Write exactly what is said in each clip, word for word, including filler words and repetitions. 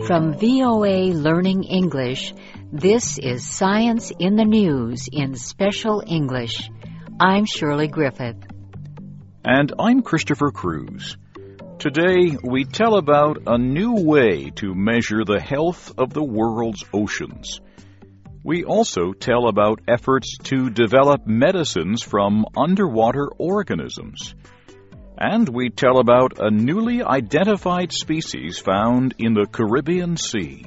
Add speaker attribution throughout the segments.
Speaker 1: From V O A Learning English, this is Science in the News in Special English. I'm Shirley Griffith.
Speaker 2: And I'm Christopher Cruz. Today, we tell about a new way to measure the health of the world's oceans. We also tell about efforts to develop medicines from underwater organisms. And we tell about a newly identified species found in the Caribbean Sea.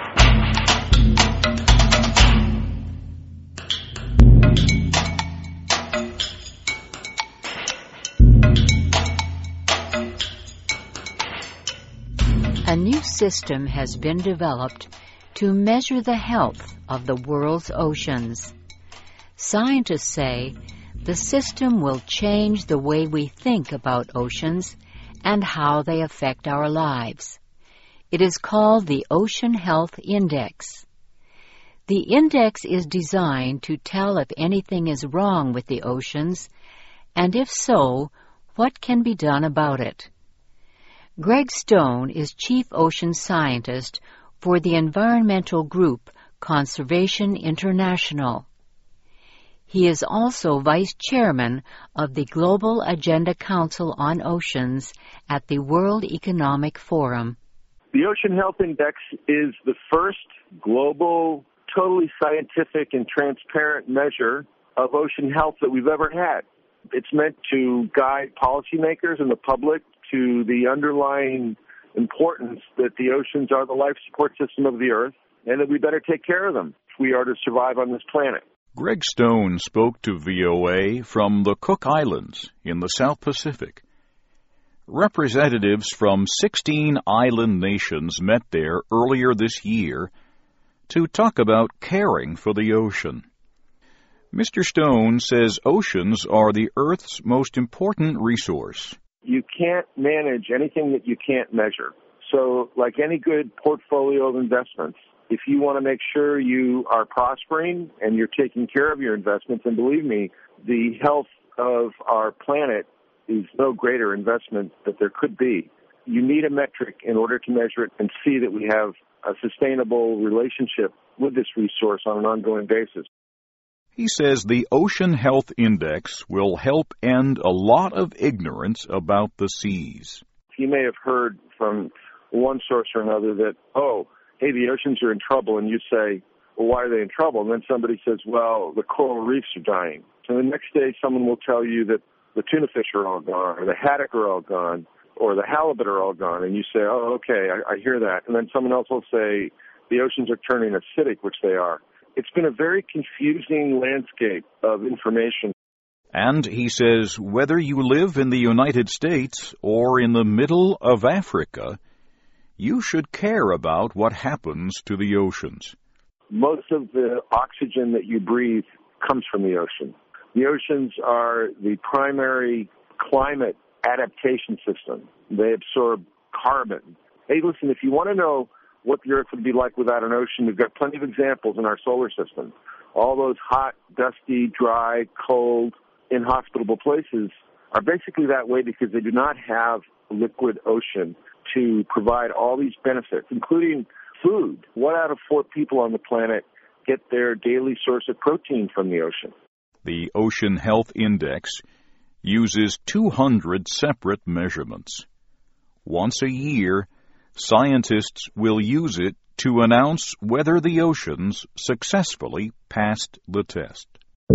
Speaker 1: A new system has been developed to measure the health of the world's oceans. Scientists say the system will change the way we think about oceans and how they affect our lives. It is called the Ocean Health Index. The index is designed to tell if anything is wrong with the oceans, and if so, what can be done about it. Greg Stone is Chief Ocean Scientist for the environmental group Conservation International. He is also Vice Chairman of the Global Agenda Council on Oceans at the World Economic Forum.
Speaker 3: The Ocean Health Index is the first global, totally scientific and transparent measure of ocean health that we've ever had. It's meant to guide policymakers and the public to the underlying importance that the oceans are the life support system of the Earth and that we better take care of them if we are to survive on this planet.
Speaker 2: Greg Stone spoke to V O A from the Cook Islands in the South Pacific. Representatives from sixteen island nations met there earlier this year to talk about caring for the ocean. Mister Stone says oceans are the Earth's most important resource.
Speaker 3: You can't manage anything that you can't measure. So, like any good portfolio of investments, if you want to make sure you are prospering and you're taking care of your investments, and believe me, the health of our planet is no greater investment that there could be. You need a metric in order to measure it and see that we have a sustainable relationship with this resource on an ongoing basis.
Speaker 2: He says the Ocean Health Index will help end a lot of ignorance about the seas.
Speaker 3: You may have heard from one source or another that, oh, hey, the oceans are in trouble, and you say, well, why are they in trouble? And then somebody says, well, the coral reefs are dying. So the next day someone will tell you that the tuna fish are all gone, or the haddock are all gone, or the halibut are all gone. And you say, oh, okay, I, I hear that. And then someone else will say the oceans are turning acidic, which they are. It's been a very confusing landscape of information.
Speaker 2: And he says whether you live in the United States or in the middle of Africa, you should care about what happens to the oceans.
Speaker 3: Most of the oxygen that you breathe comes from the ocean. The oceans are the primary climate adaptation system. They absorb carbon. Hey, listen, if you want to know what the Earth would be like without an ocean, we've got plenty of examples in our solar system. All those hot, dusty, dry, cold, inhospitable places are basically that way because they do not have a liquid ocean to provide all these benefits, including food. One out of four people on the planet get their daily source of protein from the ocean.
Speaker 2: The Ocean Health Index uses two hundred separate measurements. Once a year, scientists will use it to announce whether the oceans successfully passed the test.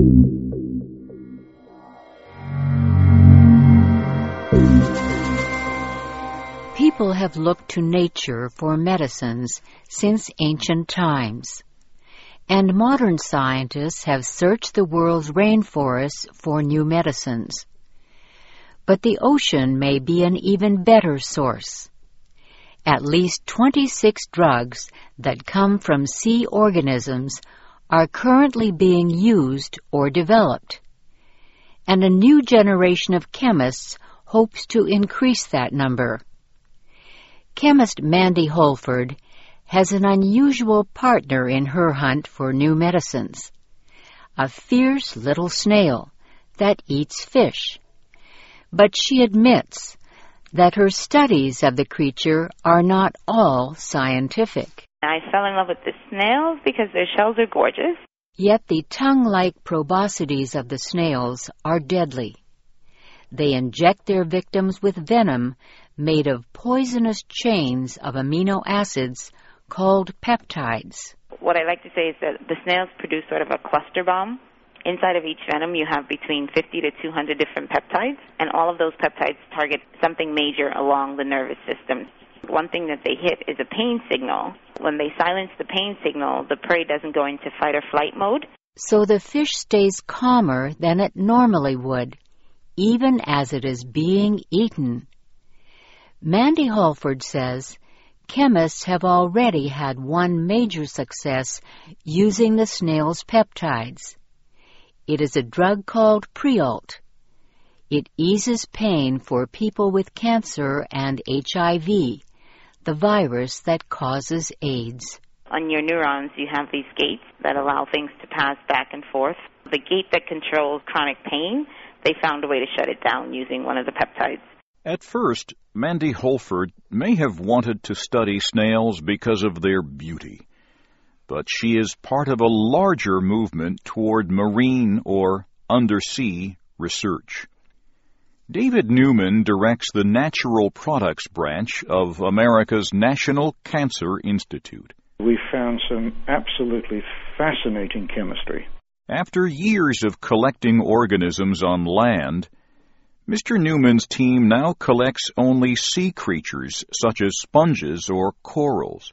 Speaker 1: People have looked to nature for medicines since ancient times, and modern scientists have searched the world's rainforests for new medicines. But the ocean may be an even better source. At least twenty-six drugs that come from sea organisms are currently being used or developed, and a new generation of chemists hopes to increase that number. Chemist Mandy Holford has an unusual partner in her hunt for new medicines, a fierce little snail that eats fish. But she admits that her studies of the creature are not all scientific.
Speaker 4: I fell in love with the snails because their shells are gorgeous.
Speaker 1: Yet the tongue-like proboscides of the snails are deadly. They inject their victims with venom made of poisonous chains of amino acids called peptides.
Speaker 4: What I like to say is that the snails produce sort of a cluster bomb. Inside of each venom, you have between fifty to two hundred different peptides, and all of those peptides target something major along the nervous system. One thing that they hit is a pain signal. When they silence the pain signal, the prey doesn't go into fight or flight mode.
Speaker 1: So the fish stays calmer than it normally would, even as it is being eaten. Mandy Holford says chemists have already had one major success using the snail's peptides. It is a drug called Prialt. It eases pain for people with cancer and H I V, the virus that causes AIDS.
Speaker 4: On your neurons, you have these gates that allow things to pass back and forth. The gate that controls chronic pain, they found a way to shut it down using one of the peptides.
Speaker 2: At first, Mandy Holford may have wanted to study snails because of their beauty. But she is part of a larger movement toward marine or undersea research. David Newman directs the Natural Products Branch of America's National Cancer Institute.
Speaker 5: We found some absolutely fascinating chemistry.
Speaker 2: After years of collecting organisms on land, Mister Newman's team now collects only sea creatures such as sponges or corals.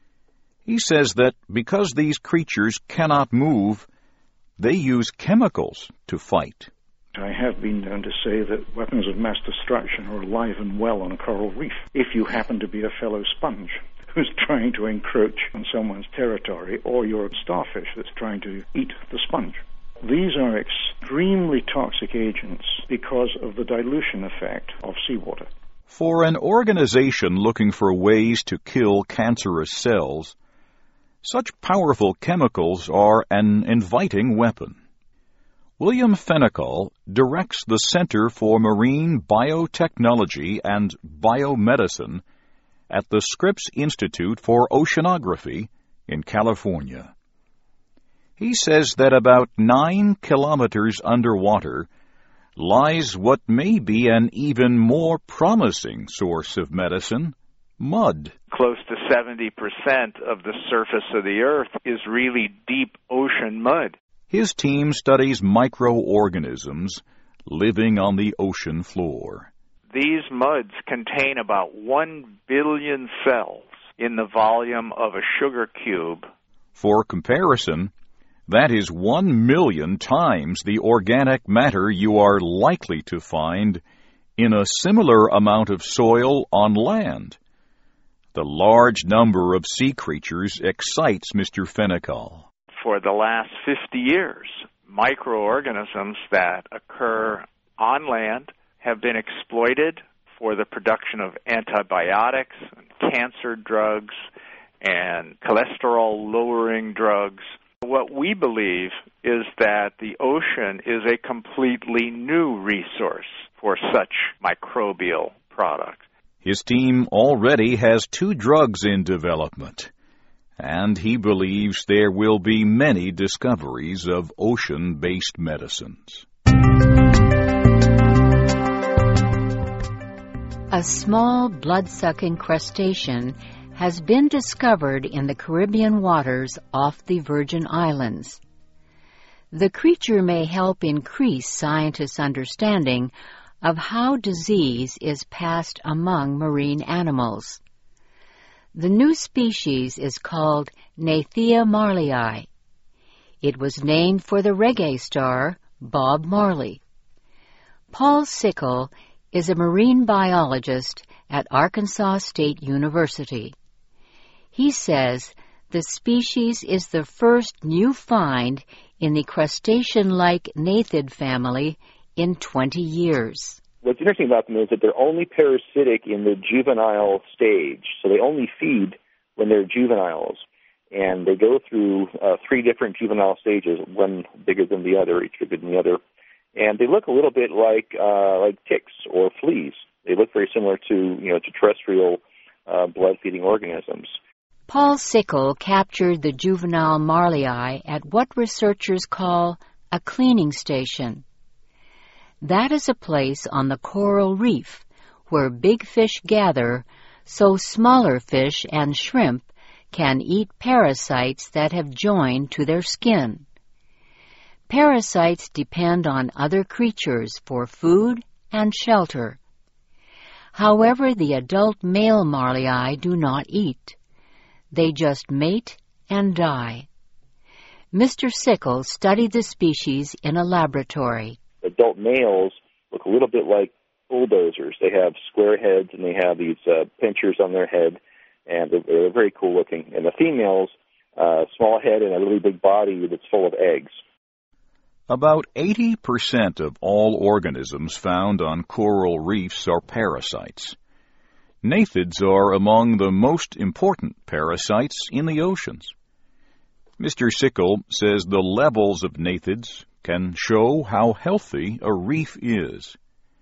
Speaker 2: He says that because these creatures cannot move, they use chemicals to fight.
Speaker 5: I have been known to say that weapons of mass destruction are alive and well on a coral reef if you happen to be a fellow sponge who's trying to encroach on someone's territory, or you're a starfish that's trying to eat the sponge. These are extremely toxic agents because of the dilution effect of seawater.
Speaker 2: For an organization looking for ways to kill cancerous cells, such powerful chemicals are an inviting weapon. William Fennical directs the Center for Marine Biotechnology and Biomedicine at the Scripps Institute for Oceanography in California. He says that about nine kilometers underwater lies what may be an even more promising source of medicine, mud.
Speaker 6: Close to seventy percent of the surface of the Earth is really deep ocean mud.
Speaker 2: His team studies microorganisms living on the ocean floor.
Speaker 6: These muds contain about one billion cells in the volume of a sugar cube.
Speaker 2: For comparison, that is one million times the organic matter you are likely to find in a similar amount of soil on land. The large number of sea creatures excites Mister Fennical.
Speaker 6: For the last fifty years, microorganisms that occur on land have been exploited for the production of antibiotics, and cancer drugs, and cholesterol-lowering drugs. What we believe is that the ocean is a completely new resource for such microbial products.
Speaker 2: His team already has two drugs in development, and he believes there will be many discoveries of ocean-based medicines.
Speaker 1: A small blood-sucking crustacean has been discovered in the Caribbean waters off the Virgin Islands. The creature may help increase scientists' understanding of how disease is passed among marine animals. The new species is called Nathia marleyi. It was named for the reggae star Bob Marley. Paul Sickle is a marine biologist at Arkansas State University. He says the species is the first new find in the crustacean-like Nathid family in twenty years.
Speaker 7: What's interesting about them is that they're only parasitic in the juvenile stage. So they only feed when they're juveniles. And they go through uh, three different juvenile stages, one bigger than the other, each bigger than the other. And they look a little bit like uh, like ticks or fleas. They look very similar to, you know, to terrestrial uh, blood-feeding organisms.
Speaker 1: Paul Sickle captured the juvenile marlii at what researchers call a cleaning station. That is a place on the coral reef where big fish gather so smaller fish and shrimp can eat parasites that have joined to their skin. Parasites depend on other creatures for food and shelter. However, the adult male marlii do not eat. They just mate and die. Mister Sickle studied the species in a laboratory.
Speaker 7: Adult males look a little bit like bulldozers. They have square heads and they have these uh, pinchers on their head, and they're, they're very cool looking. And the females, uh, small head and a really big body that's full of eggs.
Speaker 2: About eighty percent of all organisms found on coral reefs are parasites. Gnathids are among the most important parasites in the oceans. Mister Sickle says the levels of gnathids can show how healthy a reef is.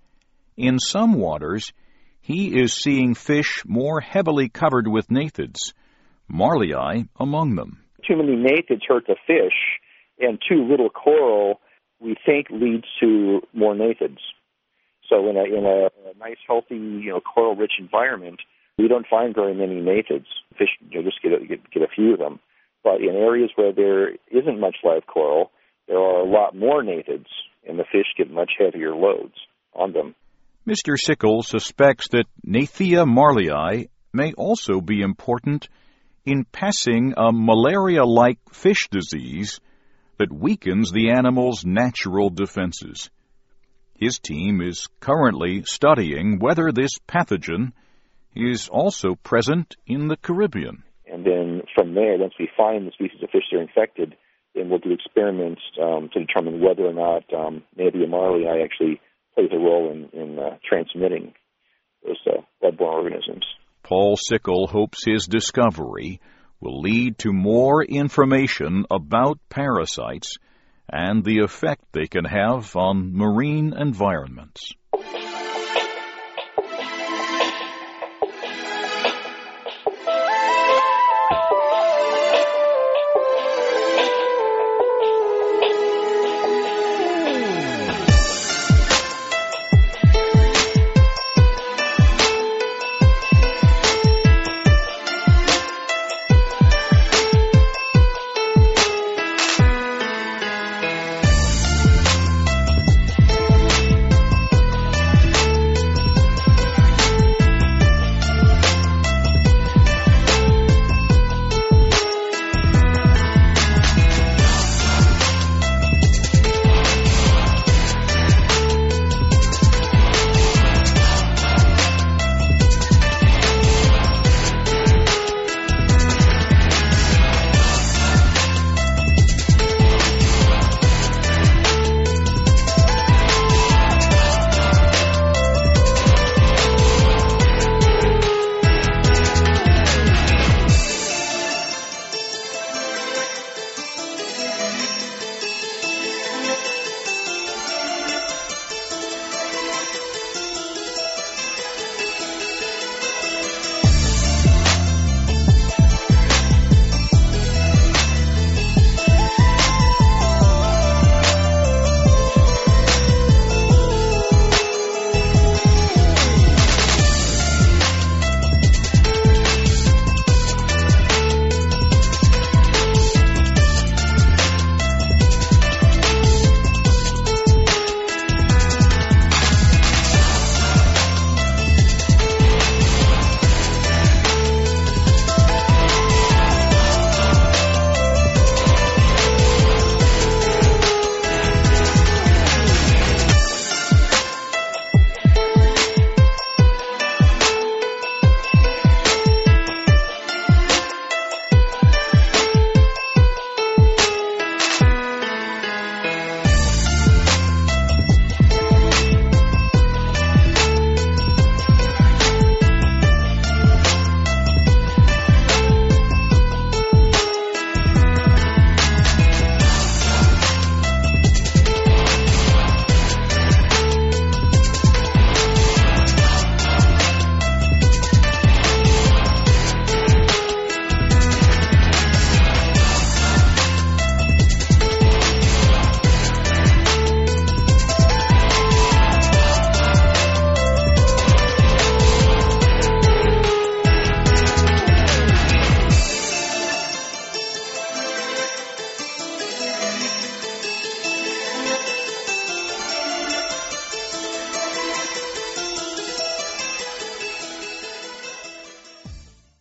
Speaker 2: In some waters, he is seeing fish more heavily covered with gnathids, marlii among them.
Speaker 7: Too many gnathids hurt the fish, and too little coral, we think, leads to more gnathids. So in a, in a, a nice, healthy, you know, coral-rich environment, we don't find very many gnathids. Fish, you know, just get a, get, get a few of them. But in areas where there isn't much live coral, there are a lot more gnathids, and the fish get much heavier loads on them.
Speaker 2: Mister Sickle suspects that Gnathia marlii may also be important in passing a malaria-like fish disease that weakens the animal's natural defenses. His team is currently studying whether this pathogen is also present in the Caribbean.
Speaker 7: And then from there, once we find the species of fish that are infected, then we'll do experiments um, to determine whether or not um, maybe a marlii actually plays a role in, in uh, transmitting those uh, blood-borne organisms.
Speaker 2: Paul Sickle hopes his discovery will lead to more information about parasites and the effect they can have on marine environments.